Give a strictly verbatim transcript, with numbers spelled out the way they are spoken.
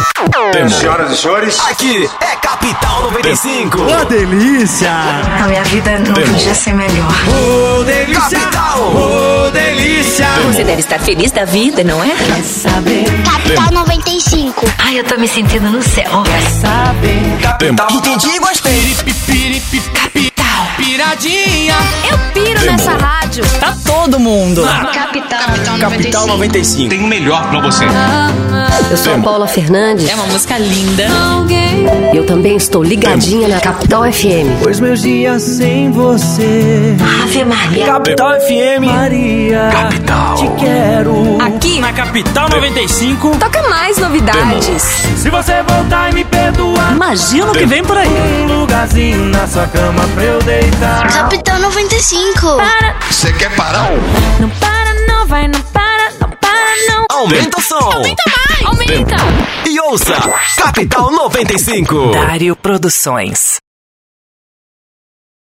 Senhoras e senhores, aqui é Capital noventa e cinco. Ô, delícia! A minha vida não podia ser melhor. Ô, delícia! Capital! Ô, delícia! Você deve estar feliz da vida, não é? Quer saber? Capital noventa e cinco. Ai, eu tô me sentindo no céu. Quer saber? Capital! Entendi e gostei. Capital. Piradinha! Eu piro nessa rádio. Tá todo mundo. Capital. Capital noventa e cinco. tem o melhor pra você. Eu sou a Paula Fernandes. É uma música linda. Eu também estou ligadinha na Capital F M. Pois meus dias sem você. Ave Maria. Capital F M. Maria, Capital. te quero. Aqui Na Capital noventa e cinco. toca mais novidades. Se você voltar e me perdoar, Imagina o que vem por aí. um lugarzinho na sua cama pra eu deitar. Capital noventa e cinco. Você quer parar? Não para, não vai, não para, não para, não. Aumenta o som. Aumenta mais. Aumenta. E ouça Capital noventa e cinco. Dário Produções.